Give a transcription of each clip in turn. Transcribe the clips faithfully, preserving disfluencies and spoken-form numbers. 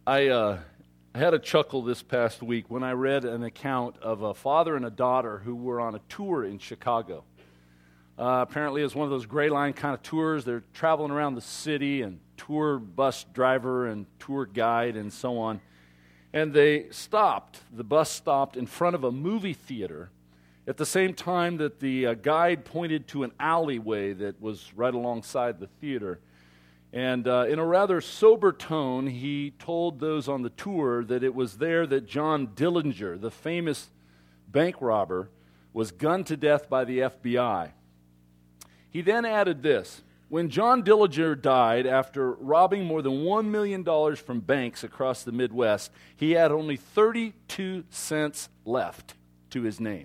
I, uh, I had a chuckle this past week when I read an account of a father and a daughter who were on a tour in Chicago. Uh, apparently, it was one of those Gray Line kind of tours. They're traveling around the city, and tour bus driver and tour guide and so on. And they stopped, the bus stopped in front of a movie theater at the same time that the uh, guide pointed to an alleyway that was right alongside the theater. And uh, in a rather sober tone, he told those on the tour that it was there that John Dillinger, the famous bank robber, was gunned to death by the F B I. He then added this: when John Dillinger died after robbing more than one million dollars from banks across the Midwest, he had only thirty-two cents left to his name.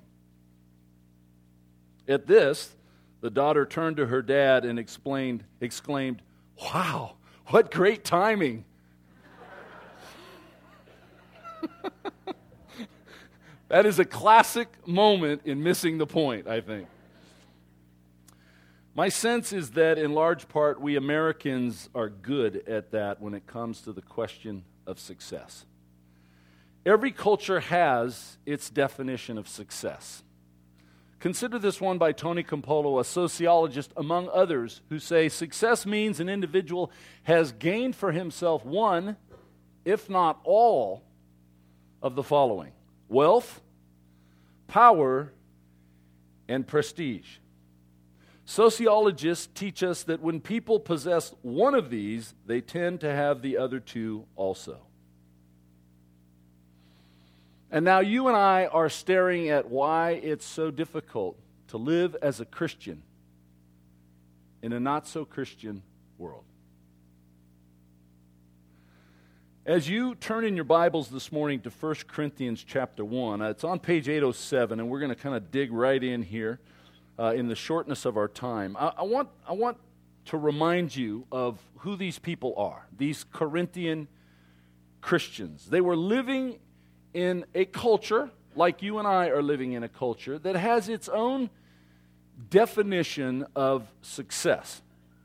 At this, the daughter turned to her dad and explained, exclaimed, "Wow, what great timing." That is a classic moment in missing the point, I think. My sense is that in large part we Americans are good at that when it comes to the question of success. Every culture has its definition of success. Consider this one by Tony Campolo, a sociologist, among others, who say success means an individual has gained for himself one, if not all, of the following: wealth, power, and prestige. Sociologists teach us that when people possess one of these, they tend to have the other two also. And now you and I are staring at why it's so difficult to live as a Christian in a not-so-Christian world. As you turn in your Bibles this morning to First Corinthians chapter one, uh, it's on page eight oh seven, and we're going to kind of dig right in here uh, in the shortness of our time. I, I want, I want to remind you of who these people are, these Corinthian Christians. They were living in a culture, like you and I are living in a culture, that has its own definition of success.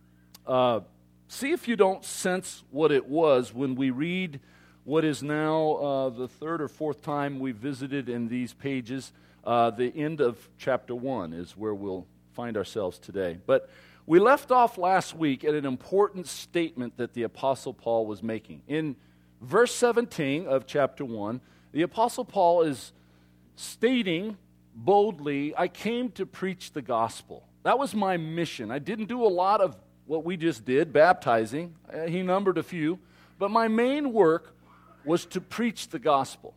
Uh, see if you don't sense what it was when we read what is now uh, the third or fourth time we visited in these pages. Uh, the end of chapter one is where we'll find ourselves today. But we left off last week at an important statement that the Apostle Paul was making. In verse seventeen of chapter one, the Apostle Paul is stating boldly, "I came to preach the gospel." That was my mission. I didn't do a lot of what we just did, baptizing. Uh, he numbered a few. But my main work was to preach the gospel.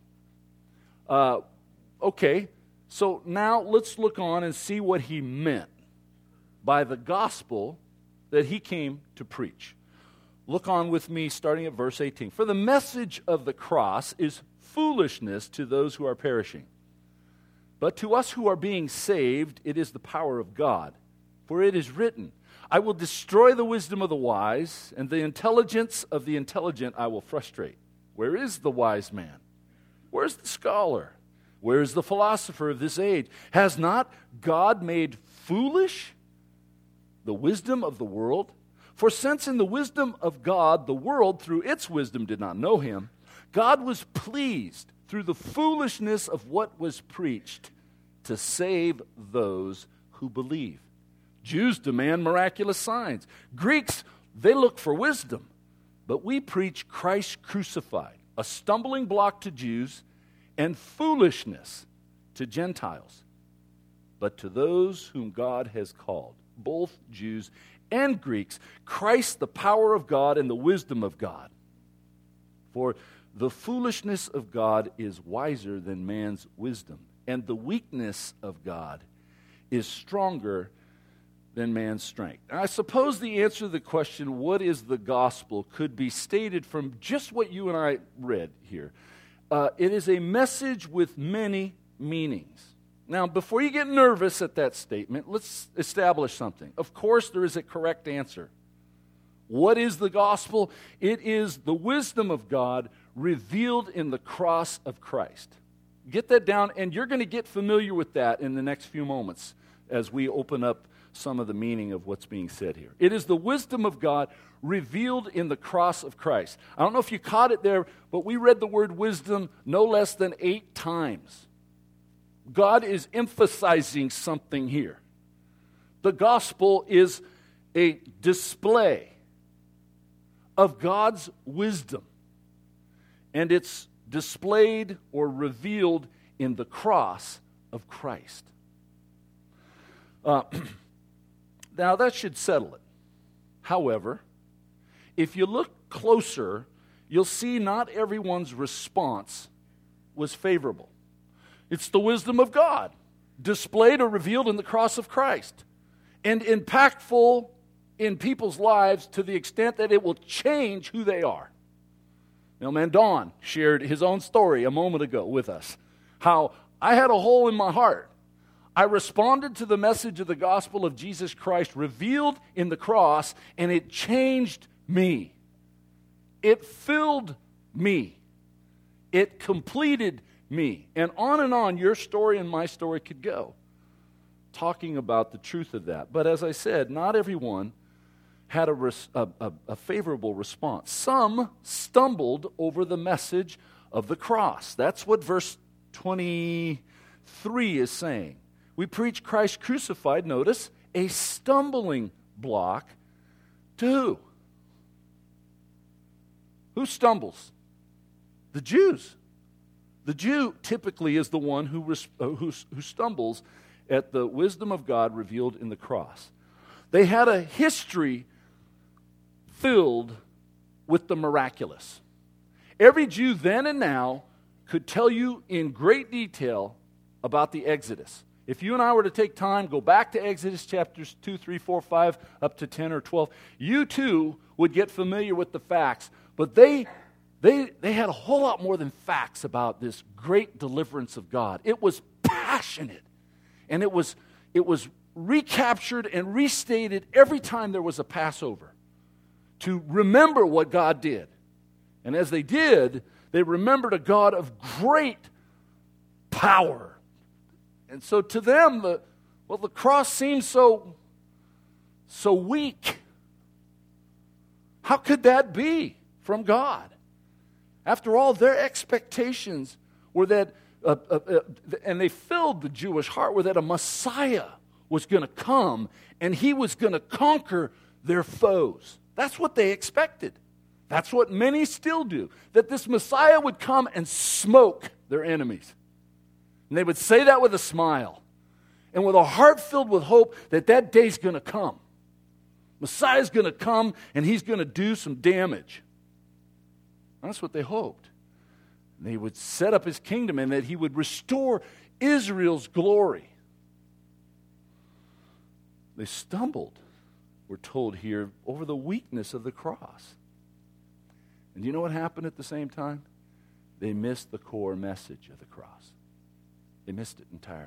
Uh, okay, so now let's look on and see what he meant by the gospel that he came to preach. Look on with me starting at verse eighteen. "For the message of the cross is foolishness to those who are perishing. But to us who are being saved, it is the power of God. For it is written, I will destroy the wisdom of the wise, and the intelligence of the intelligent I will frustrate. Where is the wise man? Where is the scholar? Where is the philosopher of this age? Has not God made foolish the wisdom of the world? For since in the wisdom of God, the world through its wisdom did not know him, God was pleased through the foolishness of what was preached to save those who believe. Jews demand miraculous signs. Greeks, they look for wisdom. But we preach Christ crucified, a stumbling block to Jews and foolishness to Gentiles. But to those whom God has called, both Jews and Greeks, Christ the power of God and the wisdom of God. For the foolishness of God is wiser than man's wisdom, and the weakness of God is stronger than man's strength." And I suppose the answer to the question, what is the gospel, could be stated from just what you and I read here. Uh, it is a message with many meanings. Now, before you get nervous at that statement, let's establish something. Of course, there is a correct answer. What is the gospel? It is the wisdom of God revealed in the cross of Christ. Get that down, and you're going to get familiar with that in the next few moments as we open up some of the meaning of what's being said here. It is the wisdom of God revealed in the cross of Christ. I don't know if you caught it there, but we read the word wisdom no less than eight times. God is emphasizing something here. The gospel is a display of God's wisdom, and it's displayed or revealed in the cross of Christ. Uh, now, that should settle it. However, if you look closer, you'll see not everyone's response was favorable. It's the wisdom of God, displayed or revealed in the cross of Christ, and impactful in people's lives to the extent that it will change who they are. Mailman Don shared his own story a moment ago with us, how I had a hole in my heart. I responded to the message of the gospel of Jesus Christ revealed in the cross, and it changed me. It filled me. It completed me. And on and on your story and my story could go, talking about the truth of that. But as I said, not everyone had a, res- a, a, a favorable response. Some stumbled over the message of the cross. That's what verse twenty-three is saying. We preach Christ crucified, notice, a stumbling block to who? Who stumbles? The Jews. The Jew typically is the one who, res- uh, who, who stumbles at the wisdom of God revealed in the cross. They had a history filled with the miraculous. Every Jew then and now could tell you in great detail about the Exodus. If you and I were to take time, go back to Exodus chapters two, three, four, five, up to ten or twelve, you too would get familiar with the facts. But they, they, they had a whole lot more than facts about this great deliverance of God. It was passionate, and it was, it was recaptured and restated every time there was a Passover to remember what God did. And as they did, they remembered a God of great power. And so to them, the well, the cross seems so, so weak. How could that be from God? After all, their expectations were that, uh, uh, uh, and they filled the Jewish heart, were that a Messiah was going to come and he was going to conquer their foes. That's what they expected. That's what many still do. That this Messiah would come and smoke their enemies. And they would say that with a smile and with a heart filled with hope that that day's going to come. Messiah's going to come and he's going to do some damage. That's what they hoped. And they would set up his kingdom and that he would restore Israel's glory. They stumbled, we're told here, over the weakness of the cross. And you know what happened at the same time? They missed the core message of the cross. They missed it entirely.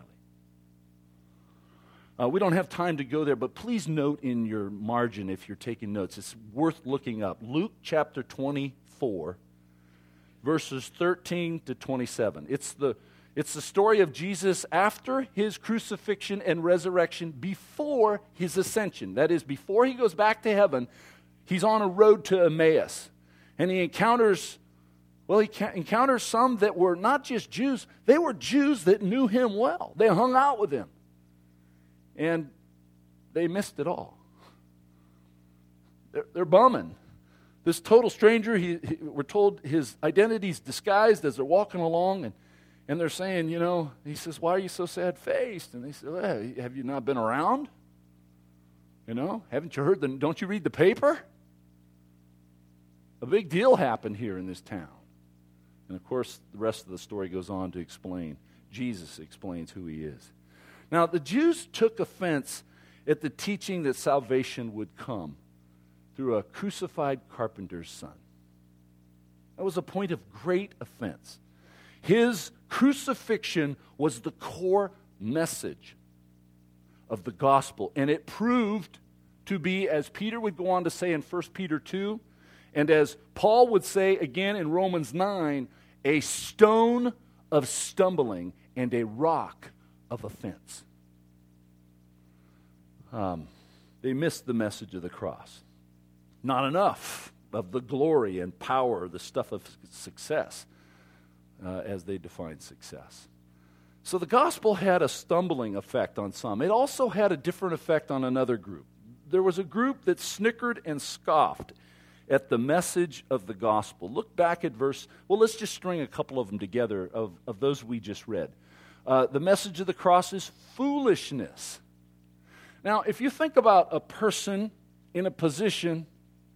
Uh, we don't have time to go there, but please note in your margin if you're taking notes. It's worth looking up. Luke chapter twenty-four, verses thirteen to twenty-seven. It's the, it's the story of Jesus after his crucifixion and resurrection, before his ascension. That is, before he goes back to heaven, he's on a road to Emmaus. And he encounters, well, he encounters some that were not just Jews, they were Jews that knew him well. They hung out with him. And they missed it all. They're, they're bumming. This total stranger, he, he, we're told his identity's disguised as they're walking along, and, and they're saying, you know, he says, why are you so sad-faced? And they say, well, have you not been around? You know, haven't you heard, the, don't you read the paper? A big deal happened here in this town. And of course, the rest of the story goes on to explain. Jesus explains who he is. Now, the Jews took offense at the teaching that salvation would come through a crucified carpenter's son. That was a point of great offense. His crucifixion was the core message of the gospel, and it proved to be, as Peter would go on to say in First Peter two, and as Paul would say again in Romans nine, a stone of stumbling and a rock of offense. um, they missed the message of the cross. Not enough of the glory and power, the stuff of success, uh, as they define success. So the gospel had a stumbling effect on some. It also had a different effect on another group. There was a group that snickered and scoffed at the message of the gospel. Look back at verse, well, let's just string a couple of them together of, of those we just read. Uh, the message of the cross is foolishness. Now, if you think about a person in a position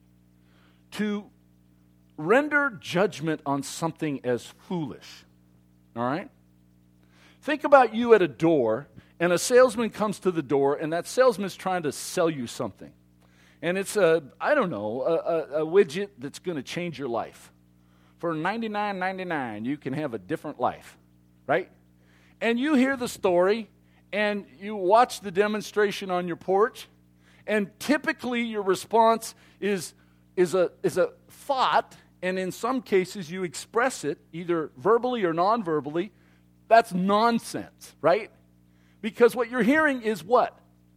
to render judgment on something as foolish, all right? Think about you at a door, and a salesman comes to the door, and that salesman's trying to sell you something. And it's a, I don't know, a, a, a widget that's going to change your life. For ninety-nine ninety-nine, you can have a different life, right? And you hear the story, and you watch the demonstration on your porch, and typically your response is, is, a, is a thought, and in some cases you express it, either verbally or non-verbally. That's nonsense, right? Because what you're hearing is what?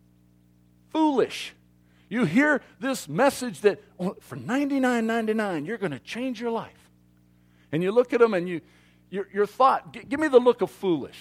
Foolish. You hear this message that oh, for ninety-nine ninety-nine, you're going to change your life. And you look at them and you, your, your thought, g- give me the look of foolish.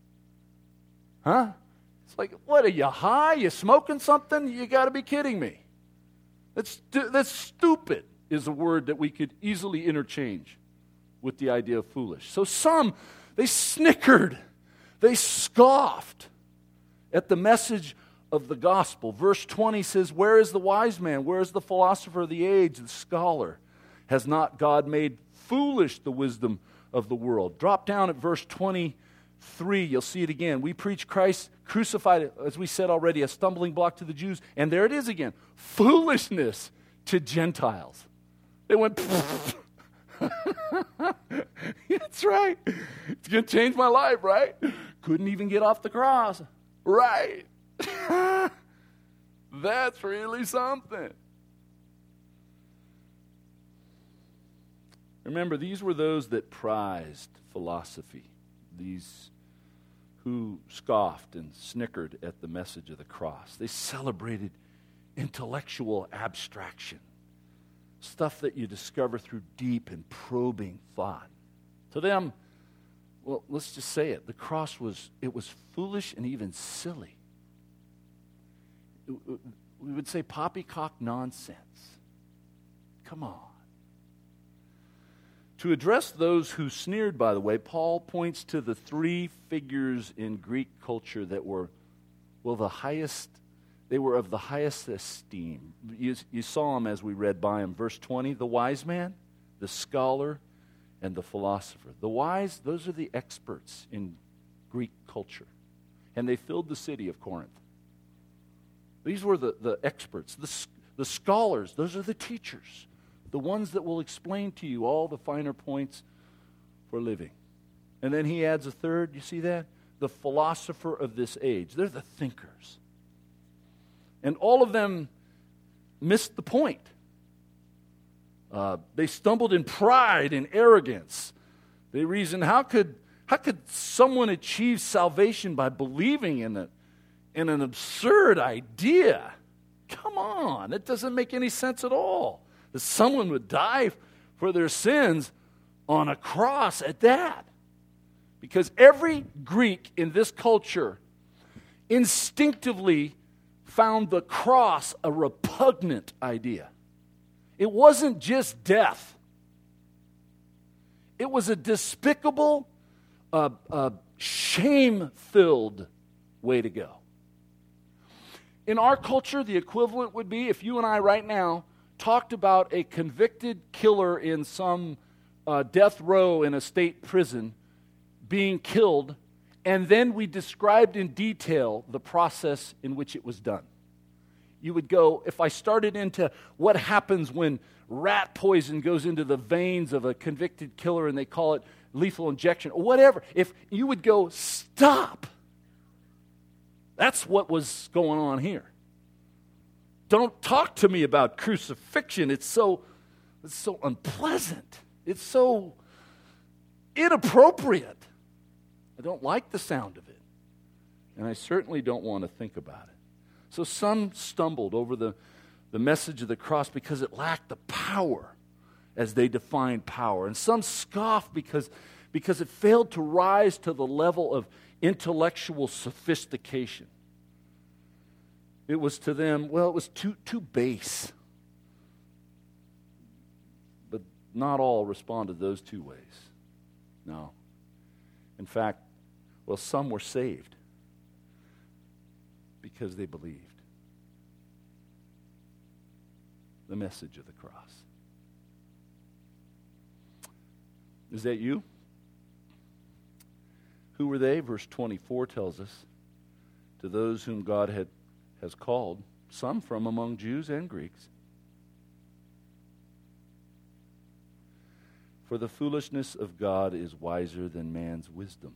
Huh? It's like, what, are you high? You smoking something? You got to be kidding me. That's, that's stupid is a word that we could easily interchange with the idea of foolish. So some, they snickered, they scoffed at the message of the gospel. Verse twenty says, where is the wise man? Where is the philosopher of the age, the scholar? Has not God made foolish the wisdom of the world? Drop down at verse twenty-three, you'll see it again. We preach Christ crucified, as we said already, a stumbling block to the Jews. And there it is again, foolishness to Gentiles. They went, that's right. It's going to change my life, right? Couldn't even get off the cross. Right. That's really something. Remember, these were those that prized philosophy, these who scoffed and snickered at the message of the cross. They celebrated intellectual abstraction, stuff that you discover through deep and probing thought. To them, well, let's just say it, the cross was, it was foolish and even silly. We would say poppycock nonsense. Come on. To address those who sneered, by the way, Paul points to the three figures in Greek culture that were, well, the highest, they were of the highest esteem. You, you saw them as we read by them. Verse twenty, the wise man, the scholar, and the philosopher. The wise, those are the experts in Greek culture. And they filled the city of Corinth. These were the, the experts. The, the scholars, those are the teachers. The ones that will explain to you all the finer points for living. And then he adds a third, you see that? The philosopher of this age. They're the thinkers. And all of them missed the point. Uh, they stumbled in pride and arrogance. They reasoned, how could, how could someone achieve salvation by believing in it? In an absurd idea. Come on, it doesn't make any sense at all. That someone would die for their sins on a cross at that. Because every Greek in this culture instinctively found the cross a repugnant idea. It wasn't just death. It was a despicable, uh, uh, shame-filled way to go. In our culture, the equivalent would be if you and I right now talked about a convicted killer in some uh, death row in a state prison being killed, and then we described in detail the process in which it was done. You would go, if I started into what happens when rat poison goes into the veins of a convicted killer and they call it lethal injection, or whatever, if you would go, stop. That's what was going on here. Don't talk to me about crucifixion. It's so, it's so unpleasant. It's so inappropriate. I don't like the sound of it. And I certainly don't want to think about it. So some stumbled over the, the message of the cross because it lacked the power as they defined power. And some scoffed because, because it failed to rise to the level of intellectual sophistication. It was to them, well, it was too, too base. But not all responded those two ways. No. In fact, well, some were saved because they believed the message of the cross. Is that you? Who were they? Verse twenty-four tells us, to those whom God had has called, some from among Jews and Greeks. For the foolishness of God is wiser than man's wisdom.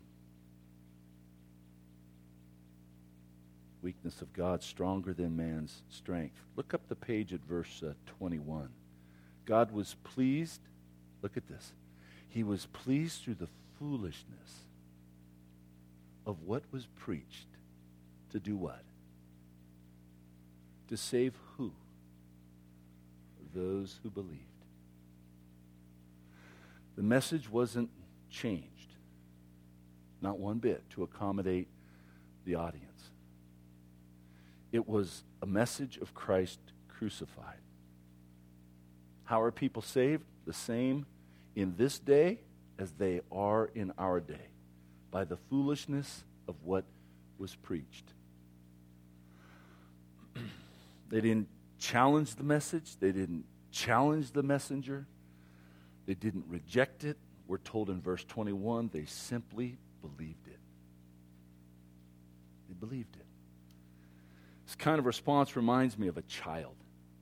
Weakness of God stronger than man's strength. Look up the page at verse uh, twenty-one. God was pleased, look at this. He was pleased through the foolishness of what was preached to do what? To save who? Those who believed. The message wasn't changed, not one bit, to accommodate the audience. It was a message of Christ crucified. How are people saved? The same in this day as they are in our day, by the foolishness of what was preached. They didn't challenge the message. They didn't challenge the messenger. They didn't reject it. We're told in verse twenty-one, they simply believed it. They believed it. This kind of response reminds me of a child.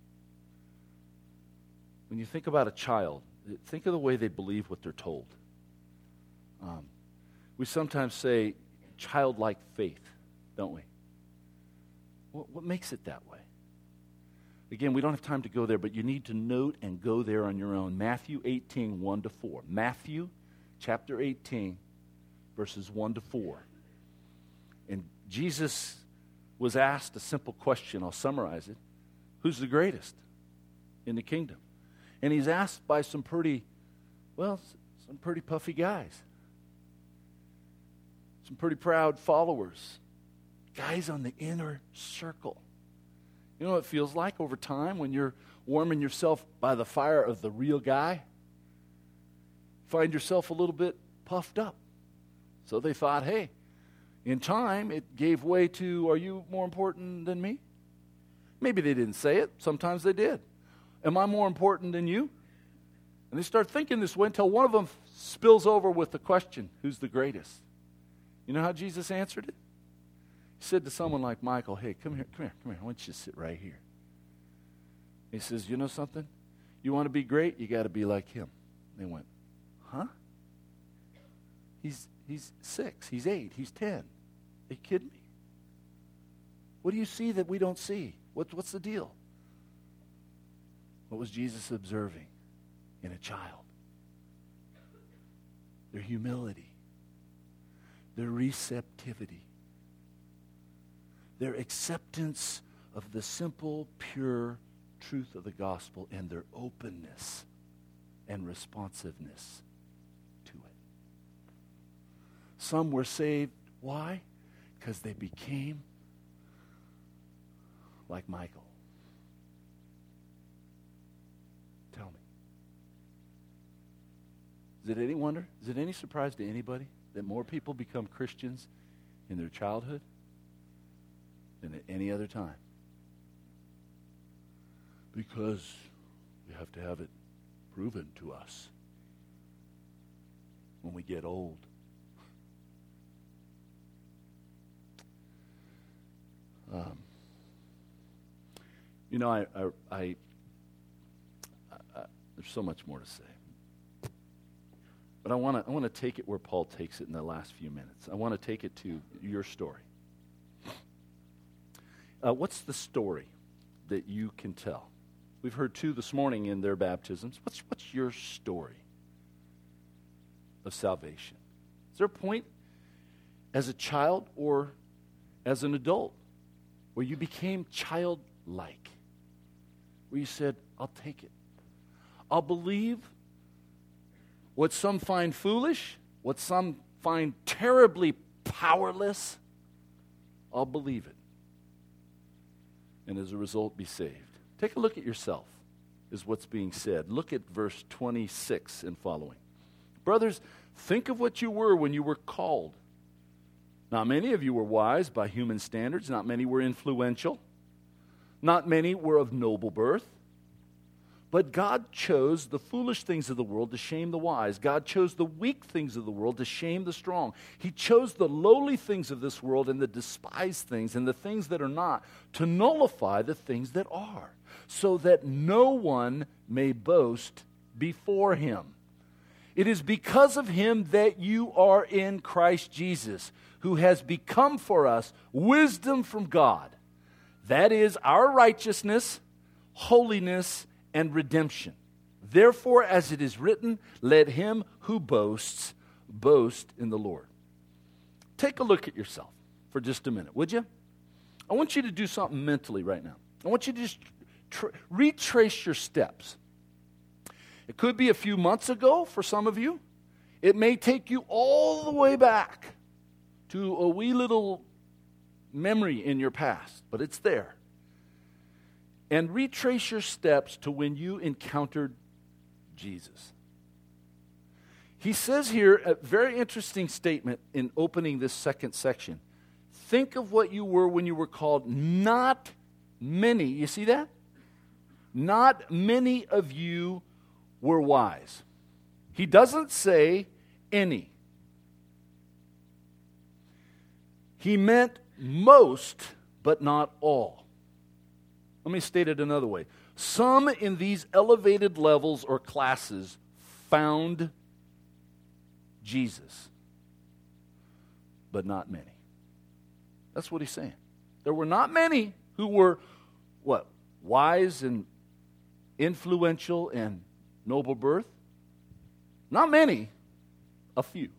When you think about a child, think of the way they believe what they're told. Um, we sometimes say childlike faith, don't we? What, what makes it that way? Again, we don't have time to go there, but you need to note and go there on your own. Matthew eighteen, one to four. Matthew chapter eighteen, verses one to four. And Jesus was asked a simple question. I'll summarize it. Who's the greatest in the kingdom? And he's asked by some pretty, well, some pretty puffy guys. Some pretty proud followers. Guys on the inner circle. You know what it feels like over time when you're warming yourself by the fire of the real guy? Find yourself a little bit puffed up. So they thought, hey, in time it gave way to, are you more important than me? Maybe they didn't say it. Sometimes they did. Am I more important than you? And they start thinking this way until one of them spills over with the question, who's the greatest? You know how Jesus answered it? He said to someone like Michael, hey, come here, come here, come here. I want you to sit right here. He says, you know something? You want to be great? You got to be like him. They went, huh? He's he's six, he's eight, he's ten. Are you kidding me? What do you see that we don't see? What, what's the deal? What was Jesus observing in a child? Their humility, their receptivity, their acceptance of the simple, pure truth of the gospel, and their openness and responsiveness to it. Some were saved. Why? Because they became like Michael. Tell me. Is it any wonder? Is it any surprise to anybody that more people become Christians in their childhood than at any other time? Because we have to have it proven to us when we get old. Um, you know, I, I, I, I, I there's so much more to say, but I want to I want to take it where Paul takes it in the last few minutes. I want to take it to your story. Uh, what's the story that you can tell? We've heard two this morning in their baptisms. What's what's your story of salvation? Is there a point as a child or as an adult where you became childlike, where you said, I'll take it. I'll believe what some find foolish, what some find terribly powerless. I'll believe it. And as a result, be saved. Take a look at yourself, is what's being said. Look at verse twenty-six and following. Brothers, think of what you were when you were called. Not many of you were wise by human standards. Not many were influential. Not many were of noble birth. But God chose the foolish things of the world to shame the wise. God chose the weak things of the world to shame the strong. He chose the lowly things of this world and the despised things and the things that are not to nullify the things that are, so that no one may boast before him. It is because of him that you are in Christ Jesus, who has become for us wisdom from God. That is our righteousness, holiness, and redemption. Therefore, as it is written, let him who boasts, boast in the Lord. Take a look at yourself for just a minute, would you? I want you to do something mentally right now. I want you to just tr- retrace your steps. It could be a few months ago for some of you. It may take you all the way back to a wee little memory in your past, but it's there. And retrace your steps to when you encountered Jesus. He says here a very interesting statement in opening this second section. Think of what you were when you were called. Not many, you see that? Not many of you were wise. He doesn't say any. He meant most, but not all. Let me state it another way. Some in these elevated levels or classes found Jesus, but not many. That's what he's saying. There were not many who were, what, wise and influential and noble birth. Not many, a few.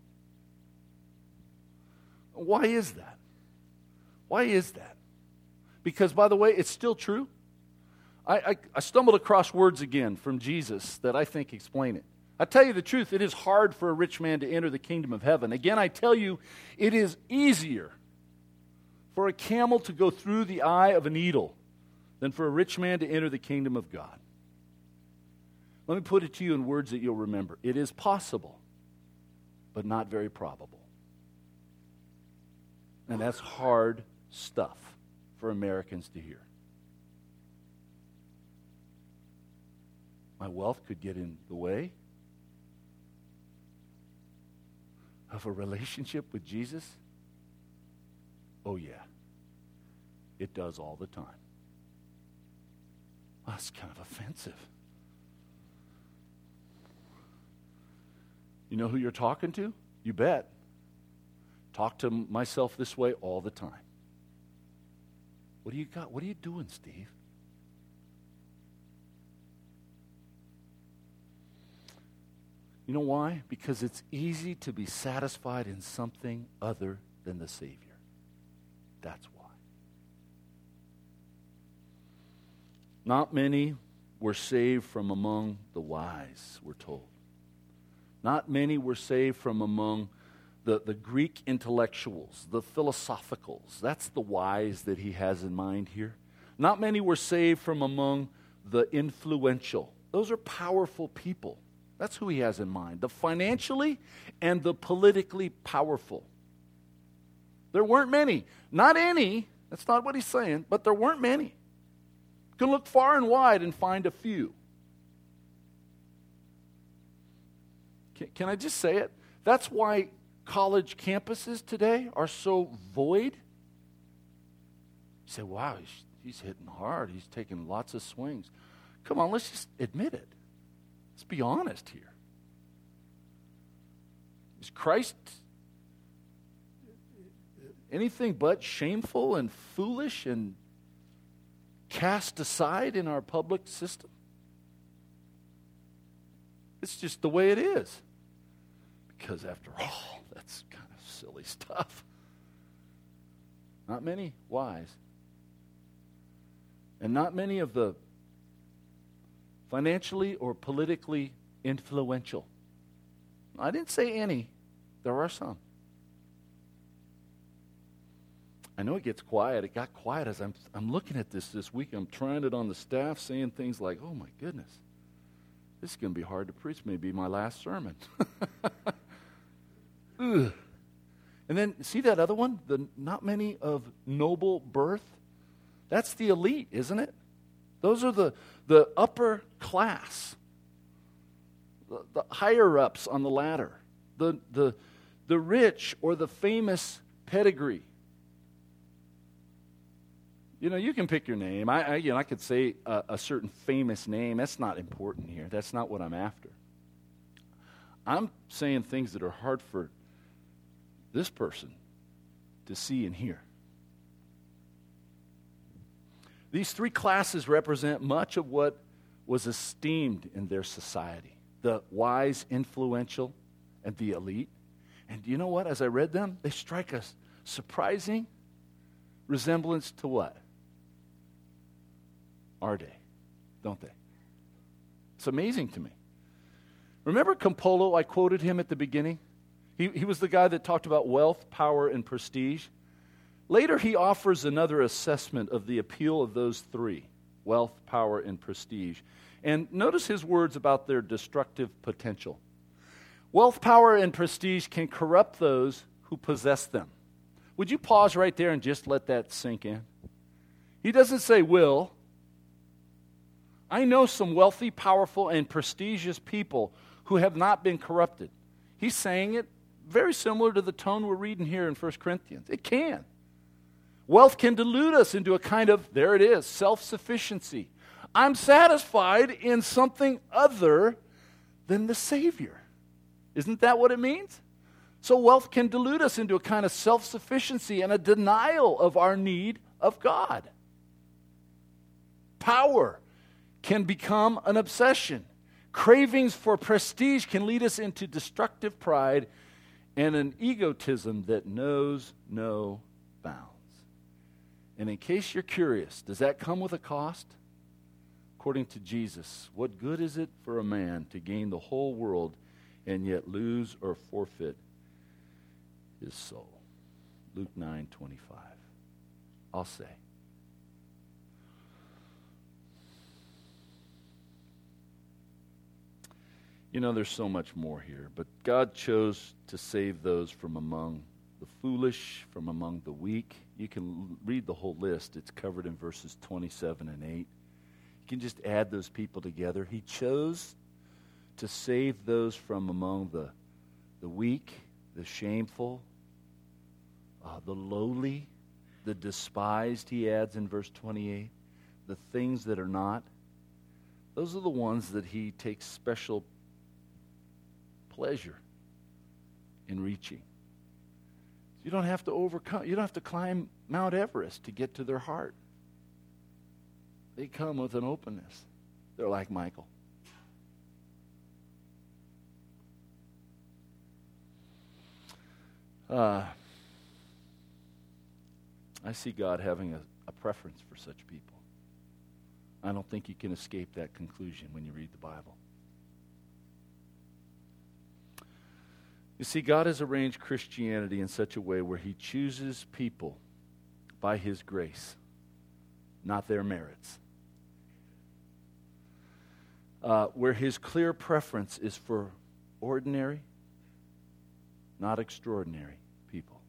Why is that? Why is that? Because, by the way, it's still true. I, I, I stumbled across words again from Jesus that I think explain it. I tell you the truth, it is hard for a rich man to enter the kingdom of heaven. Again, I tell you, it is easier for a camel to go through the eye of a needle than for a rich man to enter the kingdom of God. Let me put it to you in words that you'll remember. It is possible, but not very probable. And that's hard stuff for Americans to hear. My wealth could get in the way of a relationship with Jesus? Oh, yeah. It does all the time. Well, that's kind of offensive. You know who you're talking to? You bet. Talk to myself this way all the time. What do you got? What are you doing, Steve? You know why? Because it's easy to be satisfied in something other than the Savior. That's why. Not many were saved from among the wise, we're told. Not many were saved from among the, the Greek intellectuals, the philosophicals. That's the wise that he has in mind here. Not many were saved from among the influential. Those are powerful people. That's who he has in mind. The financially and the politically powerful. There weren't many. Not any. That's not what he's saying. But there weren't many. You can look far and wide and find a few. Can, can I just say it? That's why college campuses today are so void. You say, wow, he's, he's hitting hard. He's taking lots of swings. Come on, let's just admit it. Let's be honest here. Is Christ anything but shameful and foolish and cast aside in our public system? It's just the way it is. Because after all, that's kind of silly stuff. Not many wise. and not many of the financially or politically influential. I didn't say any. There are some. I know it gets quiet. It got quiet as I'm, I'm looking at this this week. I'm trying it on the staff, saying things like, oh my goodness, this is going to be hard to preach. Maybe my last sermon. Ugh. And then, see that other one? The not many of noble birth? That's the elite, isn't it? Those are the, the upper class, the, the higher-ups on the ladder, the, the, the rich or the famous pedigree. You know, you can pick your name. I, I you know, I could say a, a certain famous name. That's not important here. That's not what I'm after. I'm saying things that are hard for this person to see and hear. These three classes represent much of what was esteemed in their society. The wise, influential, and the elite. And you know what? As I read them, they strike a surprising resemblance to what? Our day, don't they? It's amazing to me. Remember Campolo? I quoted him at the beginning. He, he was the guy that talked about wealth, power, and prestige. Later, he offers another assessment of the appeal of those three, wealth, power, and prestige. And notice his words about their destructive potential. Wealth, power, and prestige can corrupt those who possess them. Would you pause right there and just let that sink in? He doesn't say will. I know some wealthy, powerful, and prestigious people who have not been corrupted. He's saying it very similar to the tone we're reading here in First Corinthians. It can. Wealth can delude us into a kind of, there it is, self-sufficiency. I'm satisfied in something other than the Savior. Isn't that what it means? So wealth can delude us into a kind of self-sufficiency and a denial of our need of God. Power can become an obsession. Cravings for prestige can lead us into destructive pride and an egotism that knows no bounds. And in case you're curious, does that come with a cost? According to Jesus, what good is it for a man to gain the whole world and yet lose or forfeit his soul? Luke nine twenty-five. I'll say. You know, there's so much more here, but God chose to save those from among the foolish, from among the weak. You can read the whole list. It's covered in verses twenty-seven and eight. You can just add those people together. He chose to save those from among the, the weak, the shameful, uh, the lowly, the despised, he adds in verse twenty-eight, the things that are not. Those are the ones that he takes special pleasure in reaching. You don't have to overcome, you don't have to climb Mount Everest to get to their heart. They come with an openness. They're like Michael. Uh, I see God having a, a preference for such people. I don't think you can escape that conclusion when you read the Bible. You see, God has arranged Christianity in such a way where he chooses people by his grace, not their merits. Uh, where his clear preference is for ordinary, not extraordinary people.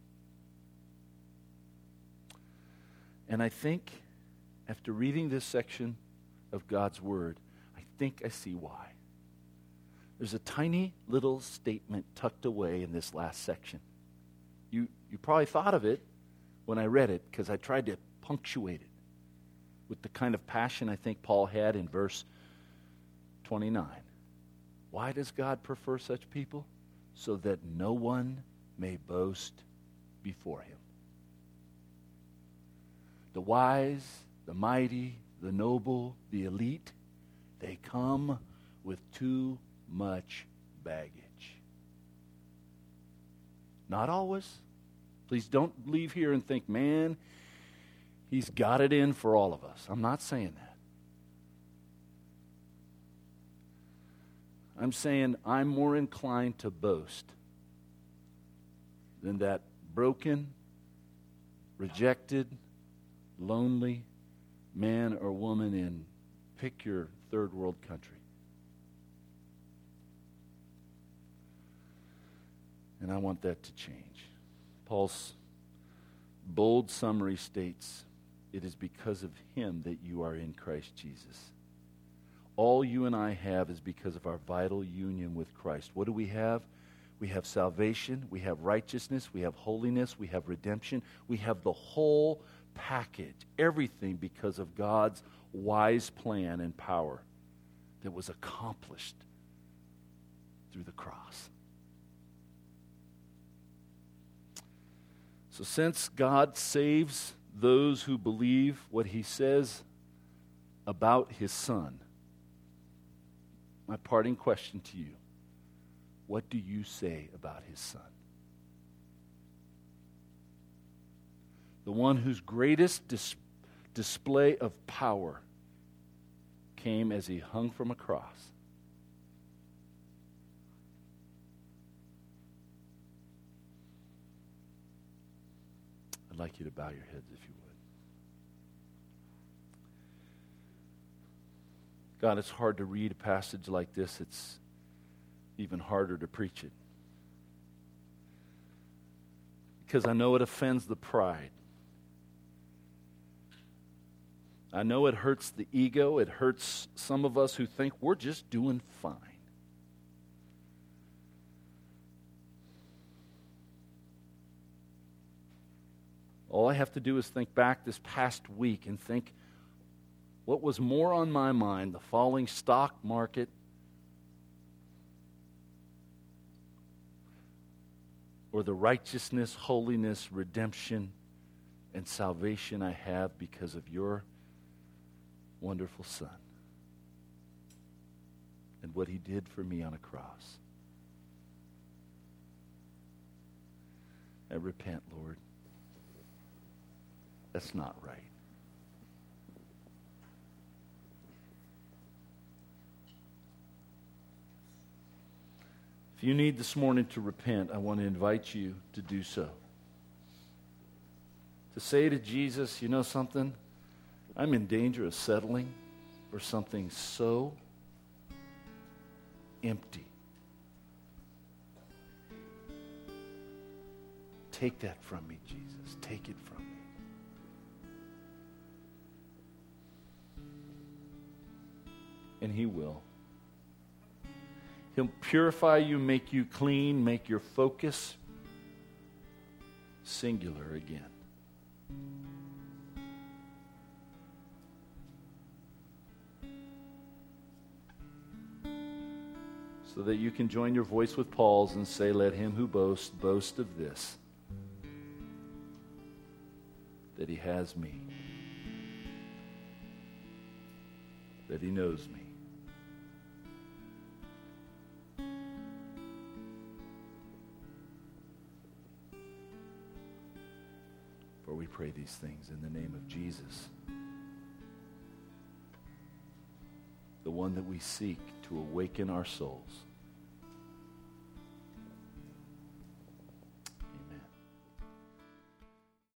And I think, after reading this section of God's Word, I think I see why. There's a tiny little statement tucked away in this last section. You, you probably thought of it when I read it, because I tried to punctuate it with the kind of passion I think Paul had in verse twenty-nine. Why does God prefer such people? So that no one may boast before him. The wise, the mighty, the noble, the elite, they come with too much baggage. Not always. Please don't leave here and think, man, He's got it in for all of us. I'm not saying that. I'm saying I'm more inclined to boast than that broken, rejected, lonely man or woman in, pick your third world country. And I want that to change. Paul's bold summary states, it is because of him that you are in Christ Jesus. All you and I have is because of our vital union with Christ. What do we have? We have salvation, we have righteousness, we have holiness, we have redemption. We have the whole package, everything because of God's wise plan and power that was accomplished through the cross. So since God saves those who believe what he says about his Son, my parting question to you, what do you say about his Son? The one whose greatest dis- display of power came as he hung from a cross. I'd like you to bow your heads if you would. God, it's hard to read a passage like this. It's even harder to preach it. Because I know it offends the pride. I know it hurts the ego. It hurts some of us who think we're just doing fine. All I have to do is think back this past week and think, what was more on my mind, the falling stock market or the righteousness, holiness, redemption, and salvation I have because of your wonderful Son and what he did for me on a cross? I repent, Lord. That's not right. If you need this morning to repent, I want to invite you to do so. To say to Jesus, you know something? I'm in danger of settling for something so empty. Take that from me, Jesus. Take it from me. And he will. He'll purify you, make you clean, make your focus singular again. So that you can join your voice with Paul's and say, let him who boasts, boast of this, that he has me, that he knows me. For we pray these things in the name of Jesus, the one that we seek to awaken our souls.